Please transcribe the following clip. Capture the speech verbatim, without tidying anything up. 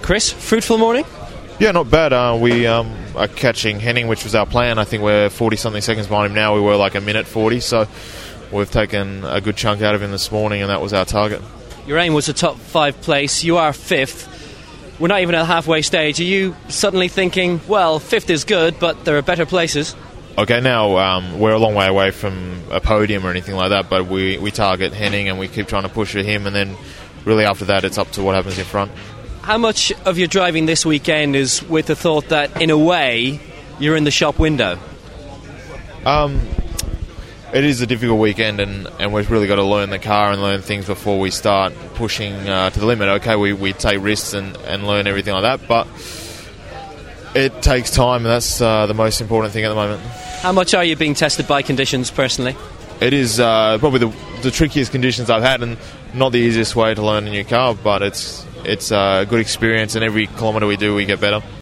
Chris, fruitful morning? Yeah, not bad. Uh, we um, are catching Henning, which was our plan. I think we're forty-something seconds behind him now. We were like a minute forty, so we've taken a good chunk out of him this morning, and that was our target. Your aim was a top five place. You are fifth. We're not even at the halfway stage. Are you suddenly thinking, well, fifth is good, but there are better places? Okay, now um, we're a long way away from a podium or anything like that, but we, we target Henning and we keep trying to push at him, and then really after that it's up to what happens in front. How much of your driving this weekend is with the thought that, in a way, you're in the shop window? Um, it is a difficult weekend, and, and we've really got to learn the car and learn things before we start pushing uh, to the limit. Okay, we, we take risks and, and learn everything like that, but it takes time, and that's uh, the most important thing at the moment. How much are you being tested by conditions personally? It is uh, probably the, the trickiest conditions I've had, and not the easiest way to learn a new car, but it's it's a good experience, and every kilometre we do we get better.